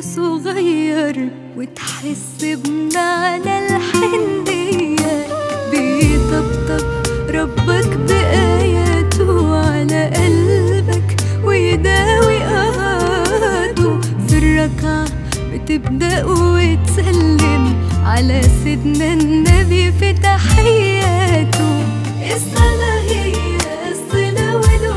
صغير وتحس بمعنى الحنية. بيطبطب ربك بآياته على قلبك ويداوي قهاته. في الركعة بتبدأ وتسلم على سيدنا النبي في تحياته. الصلاة هي الصلة